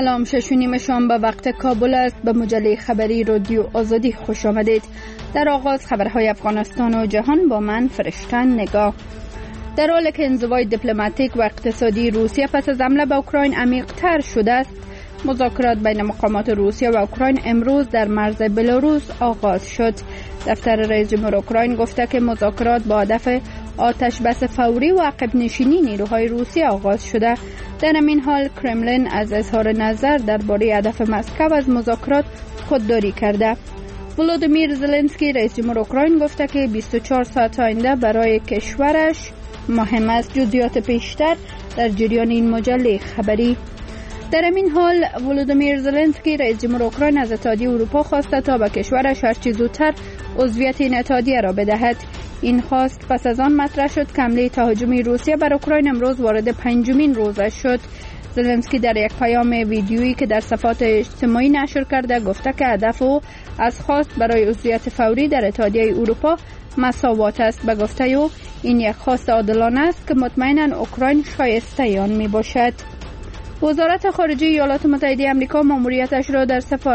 سلام، 6:30 شام به وقت کابل است. به مجله خبری رادیو آزادی خوش آمدید. در آغاز خبرهای افغانستان و جهان با من فرشتن نگاه. در حالی که انزوای دیپلماتیک و اقتصادی روسیه پس از حمله به اوکراین عمیق‌تر شده است، مذاکرات بین مقامات روسیه و اوکراین امروز در مرز بلاروس آغاز شد. دفتر رئیس جمهور اوکراین گفته که مذاکرات با هدف آتش بس فوری و عقب نشینی نیروهای روسیه آغاز شده. در همین حال کرملین از اظهار نظر درباره هدف مسکو از مذاکرات خودداری کرده. ولودیمیر زلنسکی رئیس جمهور اوکراین گفته که 24 ساعت آینده برای کشورش مهم است. جزئیات بیشتر در جریان این مجله خبری. در همین حال ولودیمیر زلنسکی رئیس جمهور اوکراین از اتحادیه اروپا خواسته تا به کشورش هرچه زودتر عضویت این اتحادیه را بدهد. این خواست پس از آن مطرح شد که حمله تهاجمی روسیه بر اوکراین امروز وارد 5مین روزش شد. زلنسکی در یک پیام ویدیویی که در صفحات اجتماعی نشر کرده گفته که هدف او از خواست برای عضویت فوری در اتحادیه اروپا مساوات است. به گفته او این یک خواست عادلانه است که مطمئنا اوکراین شایسته آن می باشد. وزارت خارجه ایالات متحده آمریکا ماموریتش را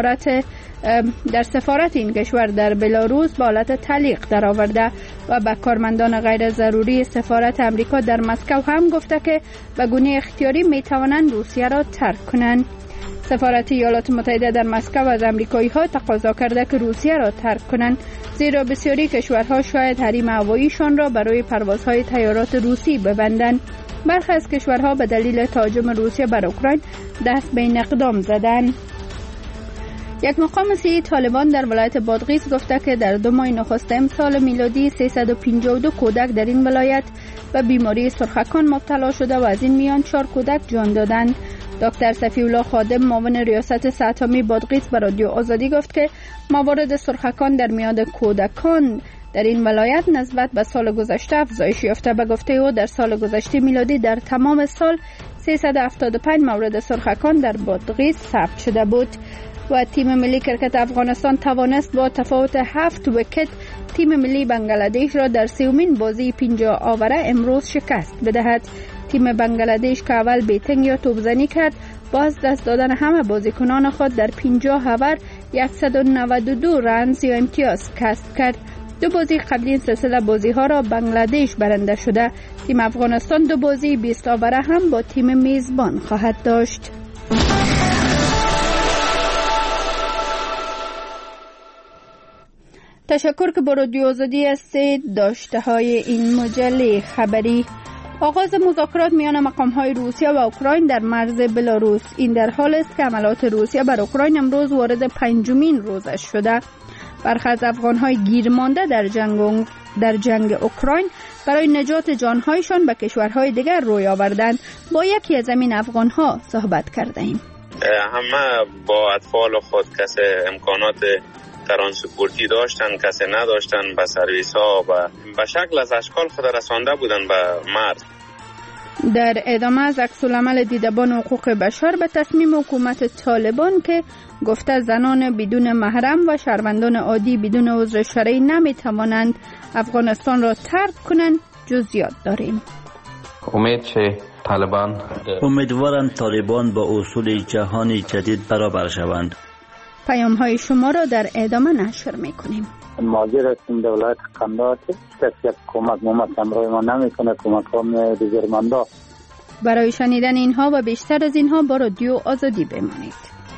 در سفارت این کشور در بلاروس با حالت تعلیق درآورده و به کارمندان غیر ضروری سفارت آمریکا در مسکو هم گفته که به گونه اختیاری می توانند روسیه را ترک کنند. سفارت ایالات متحده در مسکو از آمریکایی‌ها تقاضا کرده که روسیه را ترک کنند، زیرا بسیاری کشورها شاید حریم هواییشان را برای پروازهای طیارات روسی ببندند. برخی از کشورها به دلیل تهاجم روسیه بر اوکراین دست به این اقدام زدند. یک مقام سیاسی طالبان در ولایت بادغیس گفته که در 2 ماه نخست امسال میلادی 352 کودک در این ولایت به بیماری سرخکان مبتلا شده و از این میان 4 کودک جان دادند. دکتر صفی الله خادم معاون ریاست صحت عامه بادغیس به رادیو آزادی گفت که موارد سرخکان در میان کودکان در این ولایت نسبت به سال گذشته افزایش یافته. به گفته او در سال گذشته میلادی در تمام سال 375 مورد سرخکان در بادغیس ثبت شده بود. و تیم ملی کرکت افغانستان توانست با تفاوت 7 ویکت تیم ملی بنگلادش را در 3مین بازی 50 آوره امروز شکست بدهد. تیم بنگلادش که اول بیتینگ یا توپزنی کرد با از دست دادن همه بازیکنان خود در 50 اوور 192 رنز یا امتیاز کسب کرد. 2 بازی قبلی این سلسله بازی ها را بنگلادش برنده شده. تیم افغانستان 2 بازی 20 آوره هم با تیم میزبان خواهد داشت. تشکر که با رادیو آزادی هستید. داشته های این مجله خبری. آغاز مذاکرات میان مقام‌های روسیه و اوکراین در مرز بلاروس. این در حال است که حملات روسیه بر اوکراین امروز وارد 5مین روزش شده. برخی از افغان‌های گیر مانده در جنگ اوکراین برای نجات جان‌هایشان به کشورهای دیگر روی آوردند. با یکی از همین افغان‌ها صحبت کردیم. همه با اطفال خود کسی امکانات ترانسپورتی داشتن، کسی نداشتن، به سرویس ها و به شکل از اشکال خود رسانده بودن به مرز. در ادامه از عکس‌العمل دیدبان حقوق بشر به تصمیم حکومت طالبان که گفته زنان بدون محرم و شهروندان عادی بدون عذر شرعی نمیتوانند افغانستان را ترک کنند جزئیات داریم. امیدوارم طالبان با اصول جهانی جدید برابر شوند. پیام های شما را در ادامه نشر میکنیم. ماجر هستیم در ولایت قندهار که کسی کمک همراه ما نمیکنه، کمک ها دیگر مندا. برای شنیدن اینها و بیشتر از اینها با رادیو آزادی بمانید.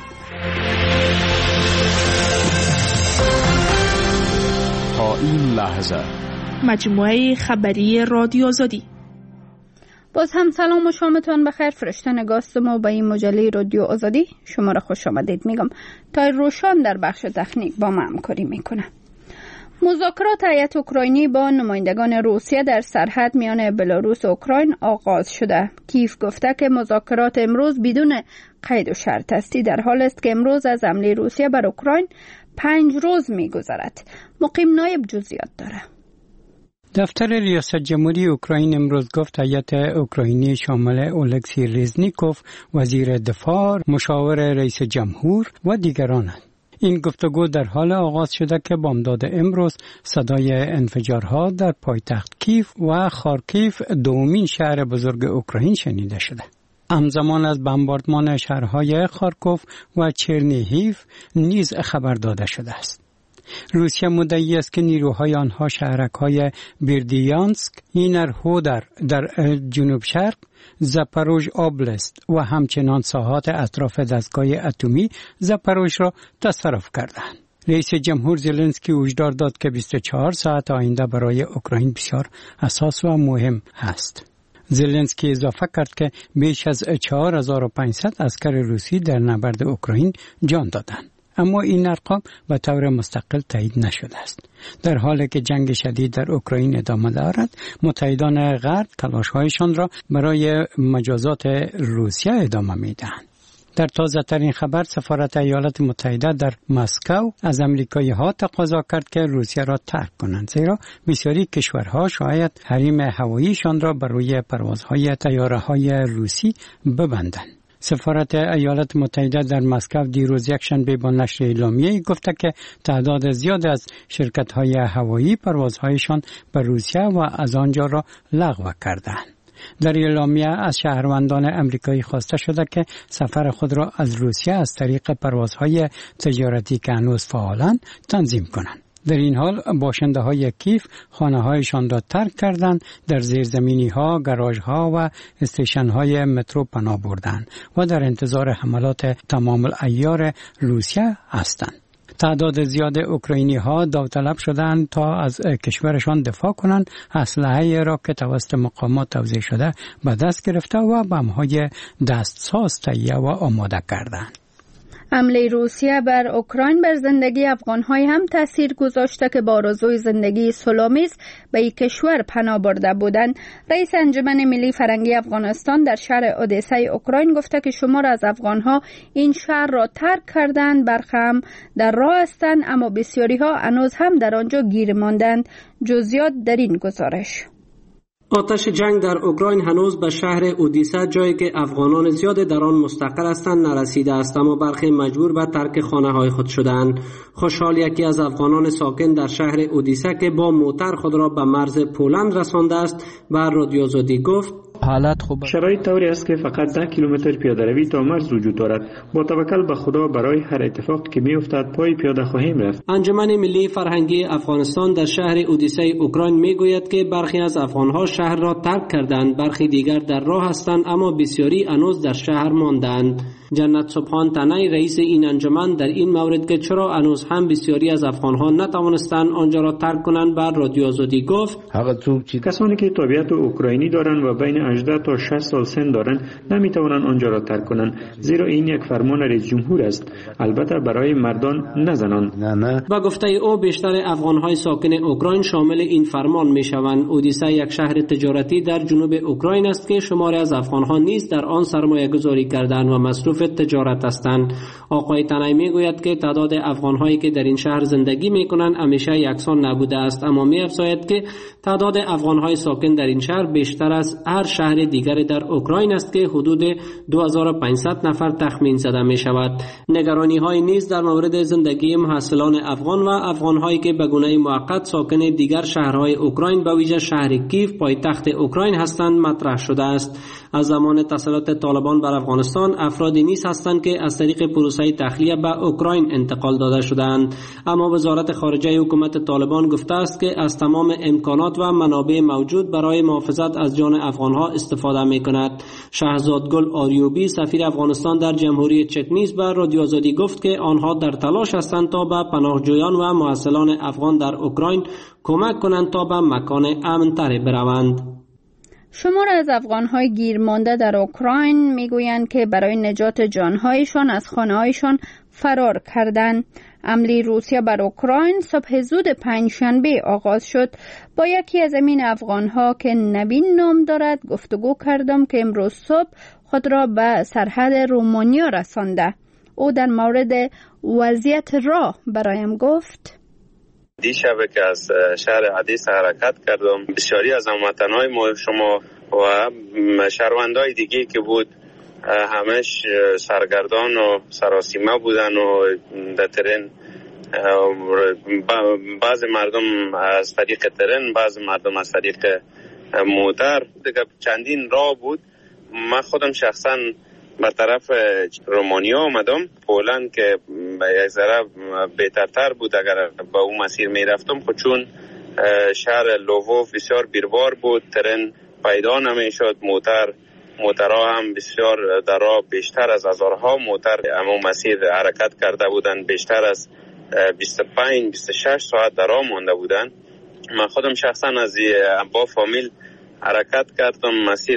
تا این لحظه مجموعه خبری رادیو آزادی. باز هم سلام و شامتان بخیر. فرشته نگاستم و به این مجله رادیو آزادی شما را خوش آمدید میگم. تایر روشان در بخش تکنیک با ما همکاری میکنه. مذاکرات هیئت اوکراینی با نمایندگان روسیه در سرحد میان بلاروس و اوکراین آغاز شده. کیف گفته که مذاکرات امروز بدون قید و شرط است. در حال است که امروز از حمله روسیه بر اوکراین 5 روز میگذرد. مقیم نایب جزئیات داره. دفتر ریاست جمهوری اوکراین امروز گفت هیئت اوکراینی شامل اولکسی رزنیکوف وزیر دفاع، مشاور رئیس جمهور و دیگرانند. این گفتگو در حال آغاز شده که بامداد امروز صدای انفجارها در پایتخت کیف و خارکیف دومین شهر بزرگ اوکراین شنیده شده. همزمان از بمباردمان شهرهای خارکوف و چرنیهیف نیز خبر داده شده است. روسیه مدعی است که نیروهای آنها شهرک‌های بیردیانسک، اینرهودر در جنوب شرق، زاپاروژ اوبلاست و همچنان ساحات اطراف دستگاه اتمی زاپاروژ را تصرف کردند. رئیس جمهور زلنسکی هشدار داد که 24 ساعت آینده برای اوکراین بسیار حساس و مهم است. زلنسکی اضافه کرد که بیش از 4500 عسکر روسی در نبرد اوکراین جان دادند. اما این ارقام به طور مستقل تایید نشده است. در حالی که جنگ شدید در اوکراین ادامه دارد، متحدان غرب تلاش‌هایشان را برای مجازات روسیه ادامه می‌دهند. در تازه ترین خبر، سفارت ایالات متحده در مسکو از امریکایی‌ها تقاضا کرد که روسیه را ترک کنند، زیرا بسیاری کشورها شاید حریم هواییشان را بر روی پروازهای طیاره‌های روسی ببندند. سفارت ایالات متحده در مسکو دیروز یکشنبه با نشر اعلامیه‌ای گفته که تعداد زیاد از شرکت‌های هوایی پروازهایشان به روسیه و از آنجا را لغو کردند. در اعلامیه از شهروندان امریکایی خواسته شده که سفر خود را از روسیه از طریق پروازهای تجارتی که هنوز فعالند تنظیم کنند. در این حال باشنده‌های کیف خانه‌هایشان را ترک کردند، در زیرزمینی‌ها، گاراژها و استیشن‌های مترو پناه بردند و در انتظار حملات تمام العیار روسیه هستند. تعداد زیاد اوکراینی‌ها داوطلب شدند تا از کشورشان دفاع کنند، اسلحه‌ای را که توسط مقامات توزیع شده به دست گرفته و بمب‌های دستساز تهیه و آماده کردند. حمله روسیه بر اوکراین بر زندگی افغان‌های هم تاثیر گذاشته که با آرزوی زندگی صلح‌آمیز به این کشور پناه برده بودند. رئیس انجمن ملی فرهنگی افغانستان در شهر اودسای اوکراین گفته که شمار از افغان‌ها این شهر را ترک کردند، برخی هم در راه هستند، اما بسیاری‌ها هنوز هم در آنجا گیر ماندند. جزئیات در این گزارش. آتش جنگ در اوکراین هنوز به شهر اودیسا، جایی که افغانان زیاد در آن مستقر هستند، نرسیده است، اما برخی مجبور به ترک خانه‌های خود شدند. خوشحال، یکی از افغانان ساکن در شهر اودیسا که با موتر خود را به مرز پولند رسانده است، به رادیو آزادی گفت: حالت خوب است. شرایط طوری است که فقط 10 کیلومتر پیاده روی تا مرز وجود دارد. با توکل به خدا برای هر اتفاقی که میافتد پای پیاده خواهیم رفت. انجمن ملی فرهنگی افغانستان در شهر اودیسای اوکراین میگوید که برخی از افغانها شهر را ترک کردند، برخی دیگر در راه هستند، اما بسیاری هنوز در شهر ماندند. جنت سبحان تنایی، رئیس این انجمن، در این مورد که چرا هنوز هم بسیاری از افغانها نتوانستند آنجا را ترک کنند به رادیو آزادی گفت: کسانی که تابعیت اوکراینی دارند و بین 18 تا 60 سال سن دارند نمیتوانند آنجا را ترک کنند، زیرا این یک فرمان رئیس جمهور است، البته برای مردان نه زنان. با گفته او بیشتر افغانهای ساکن اوکراین شامل این فرمان میشوند. اودیسا یک شهر تجارتی در جنوب اوکراین است که شماری از افغانها نیز در آن سرمایه گذاری کردند و مصروف تجارت هستند. آقای تنایی میگوید که تعداد افغانهایی که در این شهر زندگی میکنند همیشه یکسان نبوده است، اما می‌افزاید که تعداد افغانهای ساکن در این شهر بیشتر از هر شهر دیگر در اوکراین است که حدود 2500 نفر تخمین زده می شود. نگرانی های نیز در مورد زندگی محصلان افغان و افغانهایی که به گونه موقت ساکن دیگر شهرهای اوکراین به ویژه شهر کیف پایتخت اوکراین هستند مطرح شده است. از زمان تسلط طالبان بر افغانستان افرادی نیز هستند که از طریق پروسه تخلیه به اوکراین انتقال داده شدند، اما وزارت خارجه حکومت طالبان گفته است که از تمام امکانات و منابع موجود برای محافظت از جان افغانها استفاده می‌کند. شهزادگل آریوبی، سفیر افغانستان در جمهوری چک، نیز به رادیو آزادی گفت که آنها در تلاش هستند تا به پناهجویان و محصلان افغان در اوکراین کمک کنند تا به مکان امن‌تری بروند. شمار از افغان‌های گیر مانده در اوکراین میگویند که برای نجات جان‌هایشان از خانه‌هایشان فرار کردند. حمله روسیه بر اوکراین صبح زود پنجشنبه آغاز شد. با یکی از این افغان‌ها که نوین نام دارد گفتگو کردم که امروز صبح خود را به سرحد رومانیا رسانده. او در مورد وضعیت راه برایم گفت: دیشب که از شهر عدیس حرکت کردم، بسیاری از هموطنهای ما شما و شهروندهای دیگه که بود همش سرگردان و سراسیمه بودن و در ترین، بعض مردم از طریق ترین، بعض مردم از طریق موتر. دیگه چندین راه بود من خودم شخصا به طرف رومانیا آمدم. پولند که یک ذره بهترتر بود اگر به اون مسیر می رفتم، خود چون شهر لووف بسیار بیروار بود، ترن پیدا نمی شد، موترها هم بسیار در راه بیشتر از هزارها موتر اما مسیر حرکت کرده بودند، بیشتر از 25-26 ساعت در راه مانده بودند. من خودم شخصا از با فامیل حرکت کردم مسیر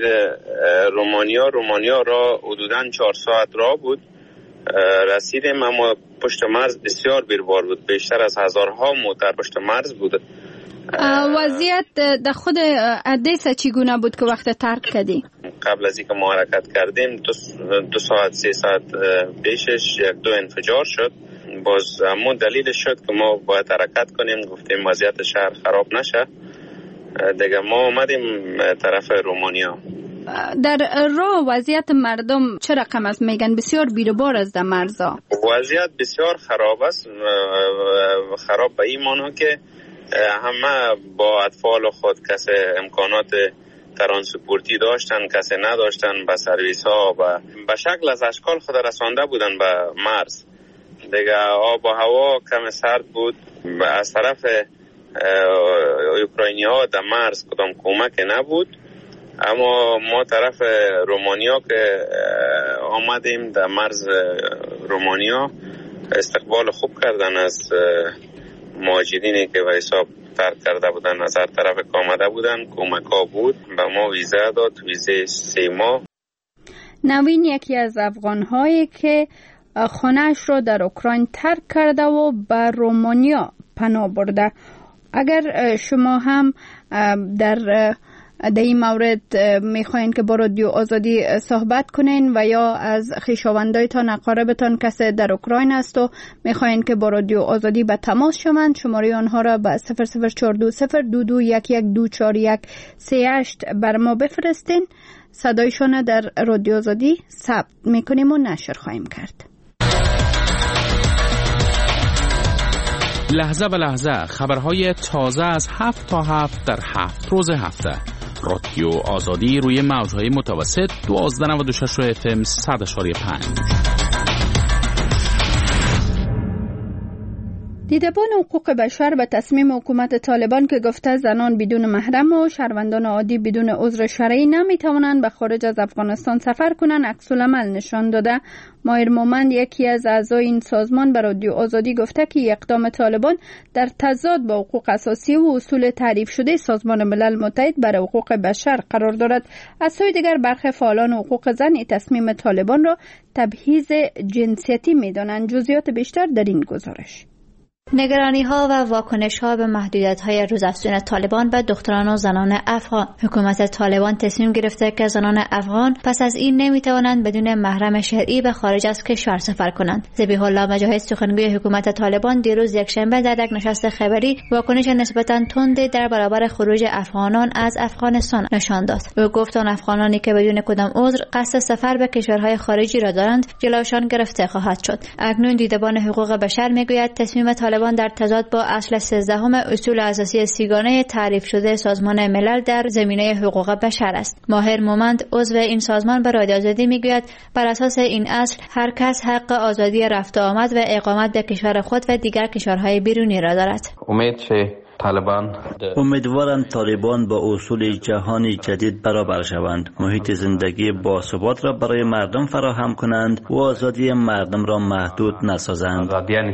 رومانیا را حدوداً 4 ساعت راه بود. رسیدیم اما پشت مرز بسیار بیروار بود، بیشتر از هزارها موتر پشت مرز بود. وضعیت در خود ادیسا چگونه بود که وقت ترک کردی؟ قبل از اینکه ما حرکت کردیم 2 ساعت 3 ساعت پیشش 1-2 انفجار شد. باز همون دلیلش شد که ما باید حرکت کنیم، گفتیم وضعیت شهر خراب نشه دیگه. ما آمدیم طرف رومانیا. در راه وضعیت مردم چه رقم است؟ میگن بسیار بیروبار است در مرزا. وضعیت بسیار خراب است، خراب به این معنی که همه با اطفال خود کسی امکانات ترانسپورتی داشتن، کسی نداشتن، به سرویس ها به شکل از اشکال خود رسانده بودن به مرز دیگه. آب و هوا کم سرد بود. از طرف اوکراینی ها در مرز کدام کمک نبود، اما ما طرف رومانیا که آمدیم در مرز رومانیا استقبال خوب کردن از مهاجرینی که به حساب ترک کرده بودن، از هر طرف که آمده بودن کمک ها بود. به ما ویزا داد، ویزه 3 ماه. نوین یکی از افغان‌هایی که خانه‌اش رو در اوکراین ترک کرده و به رومانیا پناه برده. اگر شما هم در این مورد میخواین که با رادیو آزادی صحبت کنین و یا از خویشاوندایتان اقاربتان کسی در اوکراین است و میخواین که با رادیو آزادی به تماس شوند، شماره آنها را به 004202124138 بر ما بفرستین. صدایشان در رادیو آزادی ثبت میکنیم و نشر خواهیم کرد. لحظه به لحظه خبرهای تازه از 7 تا 7 در 7 روز هفته. رادیو آزادی روی موجهای متوسط 1296 FM 100.5. دیدبان حقوق بشر به تصمیم حکومت طالبان که گفته زنان بدون محرم و شهروندان عادی بدون عذر شرعی نمیتوانند به خارج از افغانستان سفر کنند عکس‌العمل نشان داده. ماهر مومند یکی از اعضای این سازمان به رادیو آزادی گفته که اقدام طالبان در تضاد با حقوق اساسی و اصول تعریف شده سازمان ملل متحد برای حقوق بشر قرار دارد. از سوی دیگر برخی فعالان حقوق زن تصمیم طالبان را تبعیض جنسیتی می‌دانند. جزئیات بیشتر در این گزارش. نگرانی‌ها و واکنش‌ها به محدودیت‌های روزافزون طالبان به دختران و زنان افغان. حکومت طالبان تصمیم گرفته که زنان افغان پس از این نمی‌توانند بدون محرم شرعی به خارج از کشور سفر کنند. ذبیح الله مجاهد سخنگوی حکومت طالبان دیروز یکشنبه در یک نشست خبری واکنش نسبتاً تند در برابر خروج افغانان از افغانستان نشان داد. او گفت آن افغانانی که بدون کدام عذر قصد سفر به کشورهای خارجی را دارند جلوشان گرفته خواهد شد. اکنون دیدبان حقوق بشر می‌گوید تصمیم طالبان در تضاد با اصل 13 اصول اساسی سیگانه تعریف شده سازمان ملل در زمینه حقوق بشر است. ماهر مومند عضو این سازمان به رادیو آزادی میگوید بر اساس این اصل هر کس حق آزادی رفت و آمد و اقامت در کشور خود و دیگر کشورهای بیرونی را دارد. امیدوارند طالبان با اصول جهانی جدید برابر شوند، محیط زندگی باثبات را برای مردم فراهم کنند و آزادی مردم را محدود نسازند.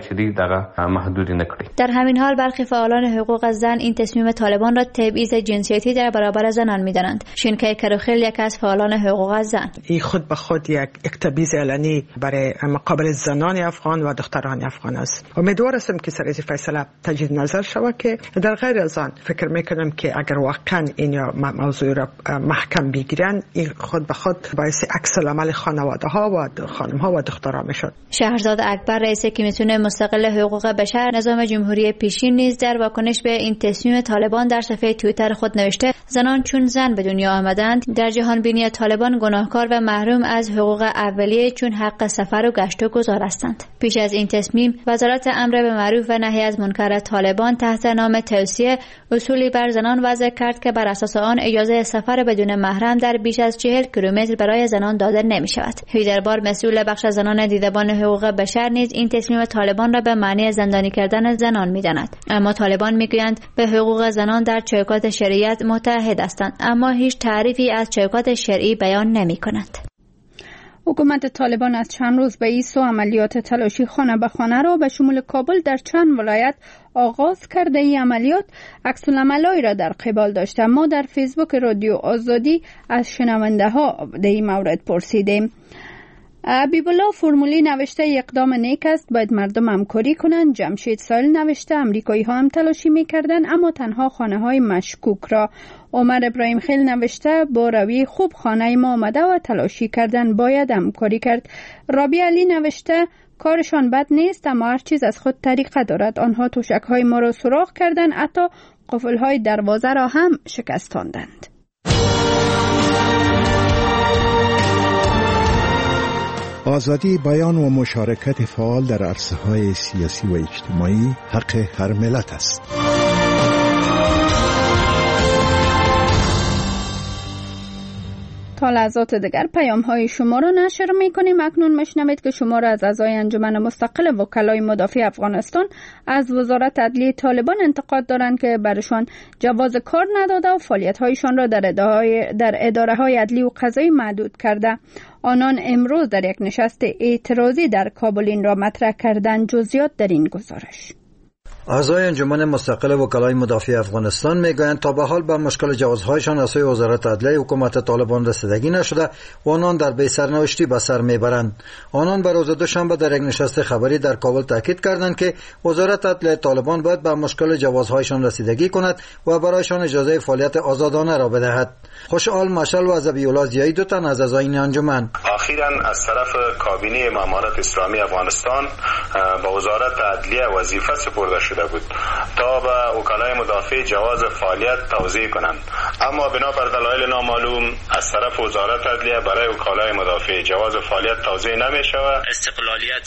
در همین حال برخی فعالان حقوق زن این تصمیم طالبان را تبعیض جنسیتی در برابر زنان می‌دانند. شینکای کروخیل یک از فعالان حقوق زن این خود به خود یک تبعیض علنی برای مقابل زنان افغان و دختران افغان است. امیدوار هستم که سر از فیصله تجدید نظر شود که در غیر از آن فکر میکنم که اگر واقعا این موضوع را محکم بگیرن این خود به خود باعث عکس العمل خانواده ها و خانم ها و دخترها میشد. شهرزاد اکبر رئیس کمیسیون مستقل حقوق بشر نظام جمهوری پیشین نیز در واکنش به این تصمیم طالبان در صفحه توییتر خود نوشته زنان چون زن به دنیا آمدند در جهان بینی طالبان گناهکار و محروم از حقوق اولیه چون حق سفر و گشت و گذار هستند. پیش از این تصمیم وزارت امر به معروف و نهی از منکر طالبان تحت نام نظام توصیه اصولی بر زنان وضع کرد که بر اساس آن اجازه سفر بدون محرم در بیش از 40 کیلومتر برای زنان داده نمی شود. هیدربار مسئول بخش زنان دیدبان حقوق بشر نیز این تصمیم طالبان را به معنی زندانی کردن زنان می‌داند. اما طالبان میگویند به حقوق زنان در چوکات شریعت متعهد هستند، اما هیچ تعریفی از چوکات شرعی بیان نمی‌کنند. حکومت طالبان از چند روز به این سو عملیات تلاشی خانه به خانه را به شمول کابل در چند ولایت آغاز کرده. این عملیات عکس‌العمل‌هایی را در قبال داشته. ما در فیسبوک رادیو آزادی از شنونده ها در این مورد پرسیدیم. بیبولا فرمولی نوشته اقدام نیک است، باید مردم همکاری کنند. جمشید سایل نوشته امریکایی ها هم تلاشی میکردند اما تنها خانه های مشکوک را. عمر ابراهیم خیل نوشته با روی خوب خانه ما آمده و تلاشی کردن، باید همکاری کرد. رابی علی نوشته کارشان بد نیست اما هر چیز از خود طریقه دارد. آنها توشک های ما را سوراخ کردند، حتی قفل های دروازه را هم شکستاندند. آزادی بیان و مشارکت فعال در عرصه‌های سیاسی و اجتماعی حق هر ملت است. تا لحظات دیگر پیام‌های شما را نشر می‌کنیم. اکنون می‌شنوید که شما را از اعضای انجمن مستقل وکلای مدافع افغانستان از وزارت عدلیه طالبان انتقاد دارند که برشان جواز کار نداده و فعالیت‌هایشان را در اداره‌های عدلی و قضایی محدود کرده. آنان امروز در یک نشست اعتراضی در کابل این را مطرح کردند. جزئیات در این گزارش. اعضای انجمن مستقل وکلای مدافع افغانستان میگویند تا به حال به مشکل جوازهایشان از سوی وزارت عدلیه حکومت طالبان رسیدگی نشده و آنان در بی سرنوشتی به سر میبرند. آنان به روز دوشنبه در یک نشست خبری در کابل تاکید کردند که وزارت عدلیه طالبان باید به مشکل جوازهایشان رسیدگی کند و برایشان اجازه فعالیت آزادانه را بدهد. خوشحال مشعل و ذبیح‌الله ضیایی دو تن از اعضای این انجمن اخیراً از طرف کابینه مامورات اسلامی افغانستان به وزارت عدلیه وظیفه سپرده شده بود تا به وکلای مدافع جواز فعالیت توضیح کنند، اما بنا بر دلایل نامعلوم از طرف وزارت عدلیه برای وکلای مدافع جواز فعالیت توضیح نمی شود. استقلالیت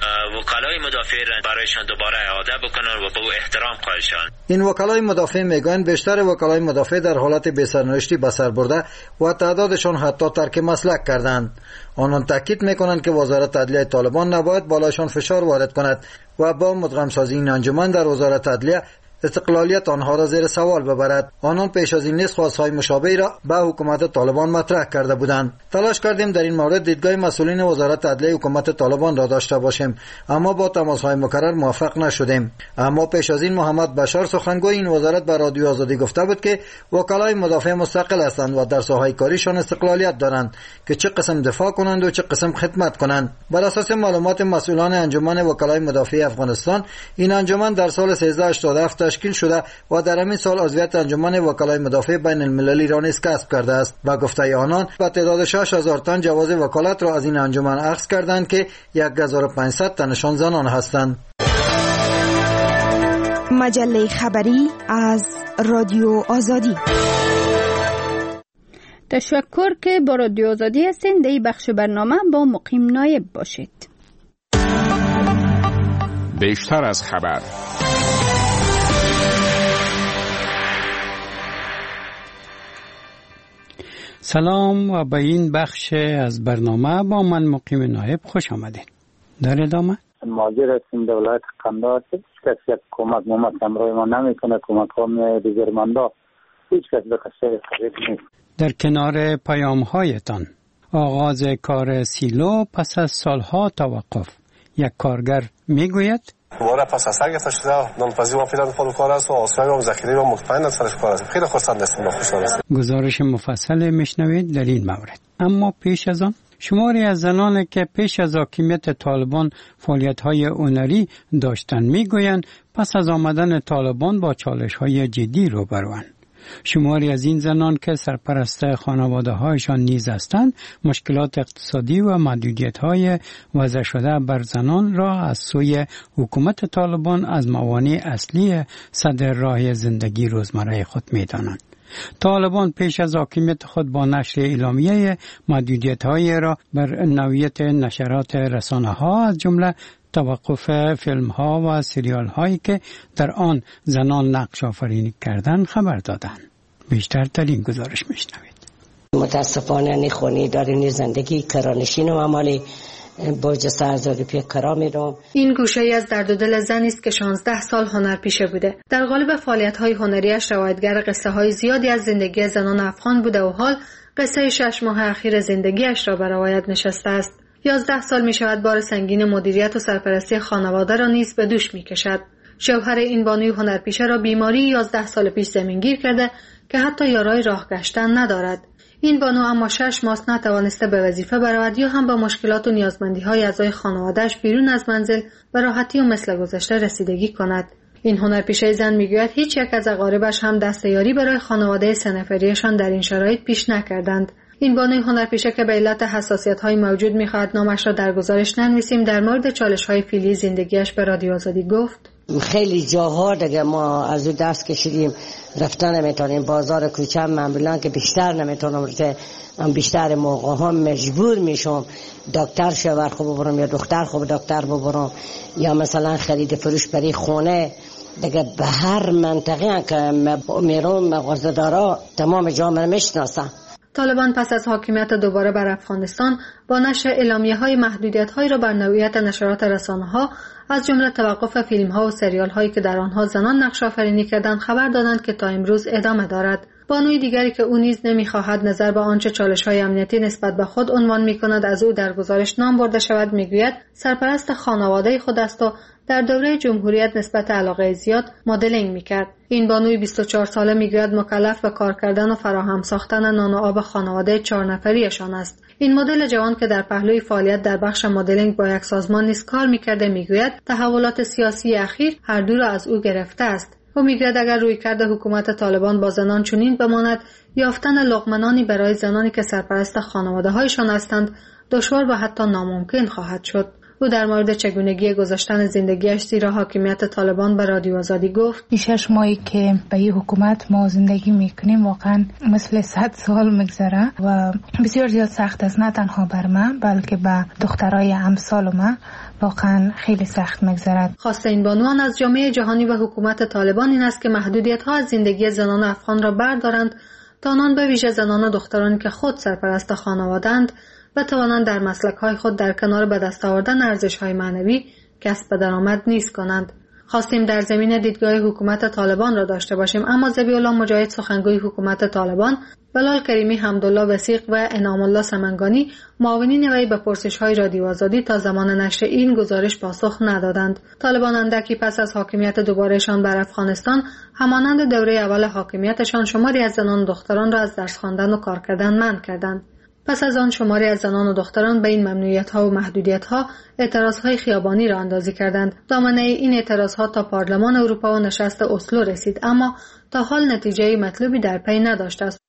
وکلای مدافع را برایشان دوباره اعاده بکنند و به احترام قائل شوند. این وکلای مدافع میگویند بیشتر وکلای مدافع در حالت بی‌سرنوشتی به سر برده و تعدادشان حتی ترک مسلک کردند. آنان تاکید میکنند که وزارت عدلیه طالبان نباید بالایشان فشار وارد کند و با مدغم سازی این انجمن در وزارت عدلیه استقلالیت آنها را زیر سوال ببرد. آنان پیش از این نیز خواستهای مشابهی را به حکومت طالبان مطرح کرده بودند. تلاش کردیم در این مورد دیدگاه مسئولین وزارت عدلیه حکومت طالبان را داشته باشیم اما با تماس‌های مکرر موفق نشدیم. اما پیش از این محمد بشار سخنگوی این وزارت به رادیو آزادی گفته بود که وکلای مدافع مستقل هستند و در ساحه کاریشان استقلالیت دارند که چه قسم دفاع کنند و چه قسم خدمت کنند. بر اساس معلومات مسئولان انجمن وکلای مدافع افغانستان، این انجمن در سال 1387 تشکیل شده و در همین سال عضویت انجمن وکلای مدافع بین المللی را نیز کسب کرده است. و گفته آنان به تعداد 6000 تن جواز وکالت را از این انجمن اخذ کردند که 1500 تنشان زنان هستند. مجله خبری از رادیو آزادی. تشکر که با رادیو آزادی هستین. در این بخش برنامه با مقیم نایب باشید. بیشتر از خبر. سلام و به این بخش از برنامه با من مقیم نایب خوش آمدید. در ادامه ماجر هستیم در ولایت قندهار، هیچ کس یک کمک همراه ما نمیکنه. کمک ها دیگر مندا هیچ کس به قصه خرید نیست. در کنار پیام هایتان آغاز کار سیلو پس از سالها توقف، یک کارگر میگوید دوباره پس از هرگز شده نانپذیر ما پیدا می‌کنیم کار است و آسیای و ذخیره و مطمئن از سرش کار است. خیلی خرسند هستیم و خوشحال هستیم. گزارش مفصل میشنوید در این مورد. اما پیش از آن شماری از زنانی که پیش از حاکمیت طالبان فعالیت‌های هنری داشتند میگویند پس از آمدن طالبان با چالش‌های جدی روبروند. شماری از این زنان که سرپرست خانواده‌هایشان نیز هستند مشکلات اقتصادی و محدودیت‌های وضع شده بر زنان را از سوی حکومت طالبان از موانع اصلی صدر راه زندگی روزمره خود می‌دانند. طالبان پیش از حاکمیت خود با نشر اعلامیه محدودیت‌های را بر نوعیت نشرات رسانه‌ها از جمله توقف فیلم ها و سریال هایی که در آن زنان نقش آفرینی کردند خبر دادند. بیشتر در این گزارش میشنوید. متاسفانه نخونی دارین زندگی کرانشین و عمالی برج سرزاری پی کرا میرم. این گوشه ای از درد و دل زنی است که 16 سال هنرپیشه بوده. در قالب فعالیت‌های هنریش روایتگر قصه‌های زیادی از زندگی زنان افغان بوده و حال قصه 6 ماه اخیر زندگیش را به روایت نشسته است. 11 سال می‌شود بار سنگین مدیریت و سرپرستی خانواده را نیز به دوش می‌کشد. شوهر این بانوی هنرپیشه را بیماری 11 سال پیش زمینگیر کرده که حتی یارای راه گشتن ندارد. این بانو اما 6 ماه نتوانسته به وظیفه برود یا هم با مشکلات و نیازمندی‌های اعضای خانواده‌اش بیرون از منزل به راحتی و مثل گذشته رسیدگی کند. این هنرپیشه زن میگوید هیچ یک از اقاربش هم دست یاری برای خانواده سه‌نفریشان در این شرایط پیش نکردند. این بانوی هنرپیشه که به علت حساسیت‌های موجود می‌خواهد نامش را در گزارش ننویسیم در مورد چالش‌های فعلی زندگیش به رادیو آزادی گفت: خیلی جاها دیگه ما از او دست کشیدیم، رفتن نمیتونیم، بازار کوچه معمولا که بیشتر نمیتونم رفته، بیشتر موقع ها مجبور میشم دکتر شوهر خوب ببرم یا دختر خوب دکتر ببرم یا مثلا خرید فروش برای خونه دیگه. به هر منطقه که میرم مغازه‌دارا تمام جامعه میشناسم. طالبان پس از حاکمیت دوباره بر افغانستان با نشر اعلامیه‌های محدودیت‌هایی را بر نوعیت نشرات رسانه‌ها از جمله توقف فیلم‌ها و سریال‌هایی که در آنها زنان نقش آفرینی کردند خبر دادند که تا امروز ادامه دارد. بانوی دیگری که او نیز نمی‌خواهد نظر به آنچه چالش‌های امنیتی نسبت به خود عنوان می‌کند از او در گزارش نام برده شود می‌گوید سرپرست خانواده خود است و در دوره جمهوریت نسبت علاقه زیاد مدلینگ می‌کرد. این بانوی 24 ساله می‌گوید مکلف به کار کردن و فراهم ساختن نان و آب خانواده 4 نفریشان است. این مدل جوان که در پهلوی فعالیت در بخش مدلینگ با یک سازمان نیز کار می‌کرده می‌گوید تحولات سیاسی اخیر هر دو را از او گرفته است. او می‌گوید اگر رویکرد حکومت طالبان با زنان چنین بماند، یافتن لقمه‌نانی برای زنانی که سرپرست خانواده‌هایشان هستند دشوار و حتی ناممکن خواهد شد. او در مورد چگونگی گذشتن زندگیش زیر حاکمیت طالبان به رادیو آزادی گفت: 6 ماهی که به این حکومت ما زندگی میکنیم واقعا مثل 100 سال میگذره و بسیار زیاد سخت است، نه تنها بر من بلکه به دخترای امثال من واقعا خیلی سخت میگذرد. خواست این بانوان از جامعه جهانی و حکومت طالبان این است که محدودیت‌ها از زندگی زنان افغان را بردارند تا آنان به ویژه زنان و دخترانی که خود سرپرست خانواده‌اند بتوانند در مسلک‌های خود در کنار به دست آوردن ارزش‌های معنوی کسب درآمد نیز کنند. خواستیم در زمین دیدگاه حکومت طالبان را داشته باشیم، اما ذبیح الله مجاهد سخنگوی حکومت طالبان، بلال کریمی، حمدالله وثیق و انعام الله سمنگانی معاونین وی به پرسش‌های رادیو آزادی تا زمان نشر این گزارش پاسخ ندادند. طالبان اندکی پس از حاکمیت دوبارهشان بر افغانستان همانند دوره اول حاکمیتشان شماری از زنان و دختران را از درس خواندن و کار کردن منع کردند. پس از آن شماری از زنان و دختران به این ممنوعیت‌ها و محدودیت‌ها اعتراض‌های خیابانی را اندازی کردند. دامنه این اعتراض‌ها تا پارلمان اروپا و نشست اسلو رسید، اما تا حال نتیجه مطلوبی در پی نداشته است.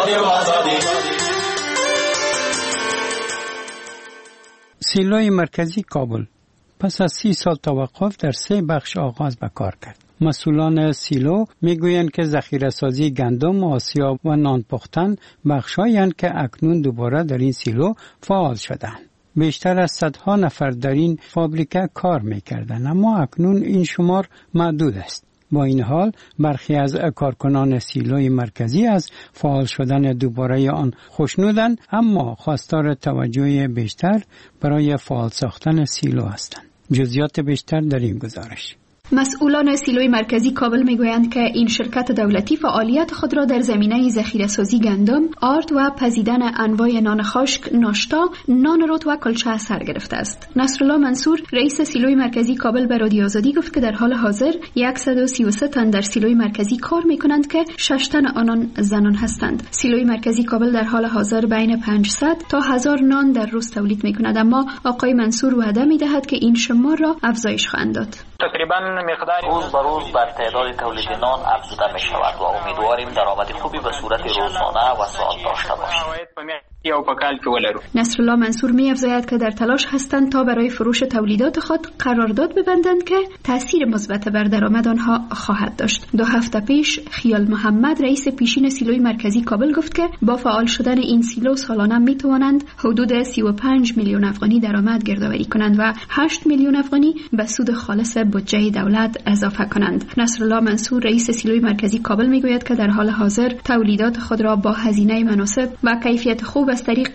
سیلوی مرکزی کابل پس از 30 سال توقف در 3 بخش آغاز به کار کرد. مسئولان سیلو میگویند که ذخیره‌سازی گندم، آسیاب و نان پختن بخشایند که اکنون دوباره در این سیلو فعال شدند. بیشتر از صدها نفر در این فابریکه کار میکردند، اما اکنون این شمار محدود است. با این حال برخی از کارکنان سیلوی مرکزی از فعال شدن دوباره آن خوشنودند، اما خواستار توجه بیشتر برای فعال ساختن سیلو هستند. جزئیات بیشتر در این گزارش. مسئولان سیلوی مرکزی کابل میگویند که این شرکت دولتی فعالیت خود را در زمینه ذخیره‌سازی گندم، آرد و پزیدن انواع نان خشک، ناشتا، نان رود و کلچه سر گرفته است. نصرالله منصور رئیس سیلوی مرکزی کابل به رادیو آزادی گفت که در حال حاضر 133 تن در سیلوی مرکزی کار میکنند که 6 تن آنان زنان هستند. سیلوی مرکزی کابل در حال حاضر بین 500 تا 1000 نان در روز تولید میکند، اما آقای منصور وعده میدهد که این شمار را افزایش خواهند داد. تقریبا مقدار روز به روز بر تعداد تولید نان افزوده می شود و امیدواریم درآمد خوبی به صورت روزانه و ساعت داشته باشیم. نصرالله منصور می‌افزاید که در تلاش هستند تا برای فروش تولیدات خود قرارداد ببندند که تأثیر مثبت بر درآمد آنها خواهد داشت. 2 هفته پیش خیال محمد رئیس پیشین سیلوی مرکزی کابل گفت که با فعال شدن این سیلو سالانه می‌توانند حدود 35 میلیون افغانی درآمد گردآوری کنند و 8 میلیون افغانی به سود خالص بودجه دولت اضافه کنند. نصرالله منصور رئیس سیلوی مرکزی کابل می‌گوید که در حال حاضر تولیدات خود را با هزینه مناسب و کیفیت خوب از طریق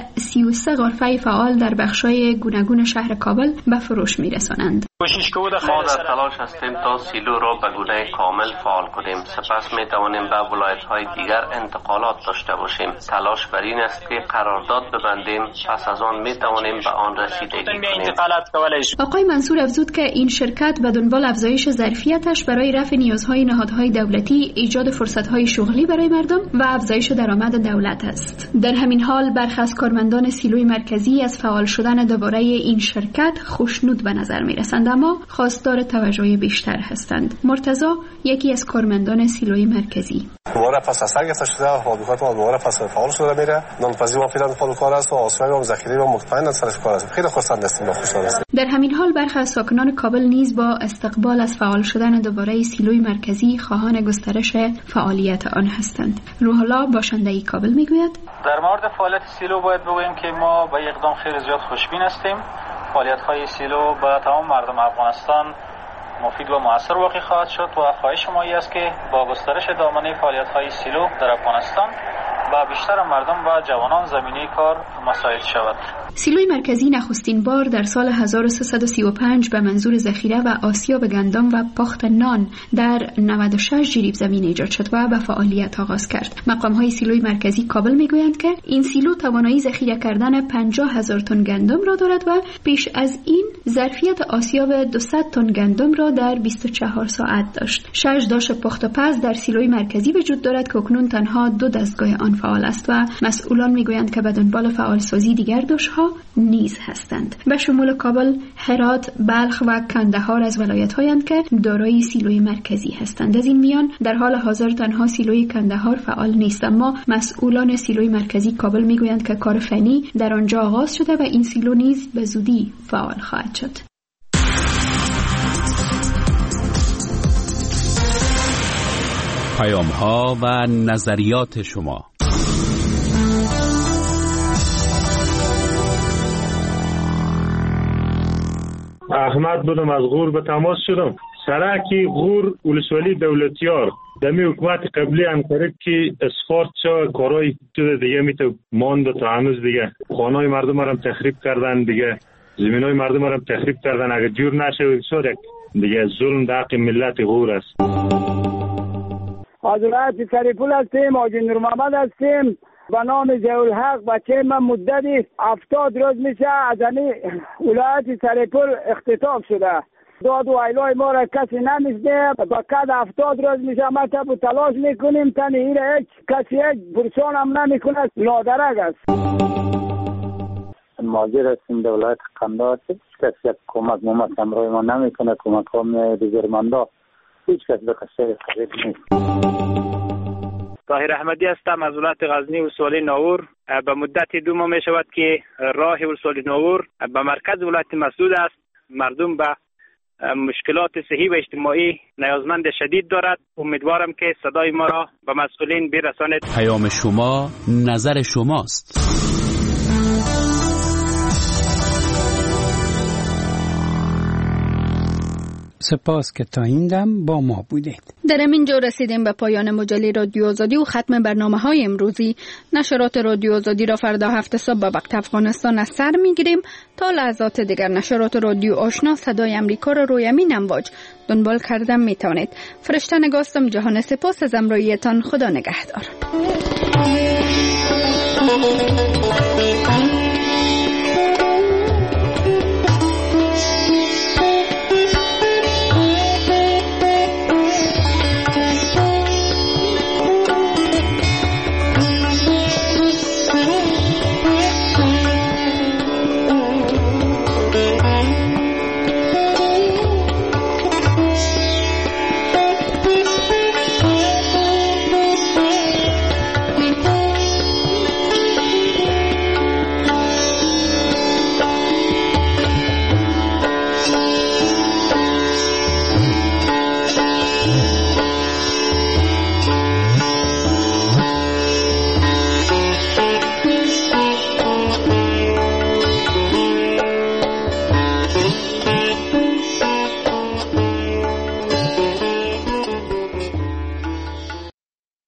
33 غرفه فعال در بخش‌های گوناگون شهر کابل به فروش می‌رسانند. ما در تلاش هستیم تا سیلو را به گونه کامل فعال کنیم. سپس می توانیم به ولایت‌های دیگر انتقالات داشته باشیم. تلاش بر این است که قرارداد ببندیم، پس از آن می توانیم به آن رسیدگی کنیم. آقای منصور افزود که این شرکت به دنبال افزایش ظرفیتش برای رفع نیازهای نهادهای دولتی، ایجاد فرصت‌های شغلی برای مردم و افزایش درآمد دولت است. در همین حال برخی از کارمندان سیلوی مرکزی از فعال شدن دوباره این شرکت خوشنود به نظر می‌رسند، اما خواستار توجه بیشتر هستند. مرتضی یکی از کارمندان سیلوی مرکزی: دوباره پس از سر گرفته شده، فابریکات ما دوباره پس فعال شده میره. نانپزی ما فعلا فعال کار است و آسیای ما ذخیره و مطمئن سرش کار است. خیلی خوشحال هستیم و خوشحال هستیم. در همین حال برخی از ساکنان کابل نیز با استقبال از فعال شدن دوباره سیلوی مرکزی خواهان گسترش فعالیت آن هستند. روح الله باشنده کابل میگوید: در مورد فعالیت سیلو باید بگوییم که ما به اقدام خیلی زیاد خوشبین هستیم. فعالیت‌های سیلو به تمام مردم افغانستان مفید و مؤثر واقع خواهد شد و خواهش ما است که با گسترش دامنه فعالیت‌های سیلو در افغانستان و بیشتر مردم و جوانان زمینه کار مساعد شود. سیلوی مرکزی نخستین بار در سال 1335 به منظور ذخیره و آسیاب گندم و پخت نان در 96 جریب زمین ایجاد شد و به فعالیت آغاز کرد. مقام‌های سیلوی مرکزی کابل میگویند که این سیلو توانایی ذخیره کردن 50,000 تن گندم را دارد و پیش از این ظرفیت آسیاب 200 تن گندم را در 24 ساعت داشت. 6 داش پخت و پز در سیلوی مرکزی وجود دارد که اکنون تنها 2 دستگاه آن فعال است و مسئولان میگویند که به دنبال فعالسازی دیگر داشت‌ها نیز هستند. به شمول کابل، هرات، بلخ و کندهار از ولایت‌هایند که دارای سیلوی مرکزی هستند. از این میان در حال حاضر تنها سیلوی کندهار فعال نیست، اما مسئولان سیلوی مرکزی کابل میگویند که کار فنی در آنجا آغاز شده و این سیلو نیز به زودی فعال خواهد شد. پیام‌ها و نظریات شما. احمد بودم از غور به تماس شدم. سرکی غور ولسوالی دولتیار دمی حکومت قبلی هم کرد که اسفارت شد، کارهای دیگه میتو ماند تا هنوز دیگه خانه‌های مردم هم تخریب کردن، دیگه زمینای مردم هم تخریب کردن. اگه جور نشه شد دیگه ظلم در حق ملت غور است. از ولایت سریپول هستیم، آجی نور محمد هستیم. به نام ضیاءالحق بچه من مدتی 70 روز میشه از این ولایت سریپول اختطاف شده. داد و ایلای ما را کسی نمیشنه. فقط 70 روز میشه ما تلاش میکنیم تنی این هیچ کسی هیچ پرسان هم نمیکنه. لادرک است. ماجر هستیم در ولایت قندهار، کسی کمک همراه ما نمیکنه. کمک ها میاد دیگر مندا هیچ کس به قصه خرید نیست. طاهر احمدی هستم از ولایت غزنی ولسوالی ناور. به مدت 2 ماه می شود که راه ولسوالی ناور به مرکز ولایت مسدود است. مردم به مشکلات صحی و اجتماعی نیازمند شدید دارد. امیدوارم که صدای ما را به مسئولین برسانید. پیام شما نظر شماست. سپاس که تا این دم با ما بودید. در همین جا رسیدیم به پایان مجله رادیو آزادی و ختم برنامه‌های امروزی. نشرات رادیو آزادی را فردا هفته صبح به وقت افغانستان از سر می‌گیریم. تا لحظات دیگر نشرات رادیو آشنا صدای امریکا را روی همین امواج دنبال کردن می‌توانید. فرشته نگاستم. جهان سپاس از همراهیتان. خدا نگهدار.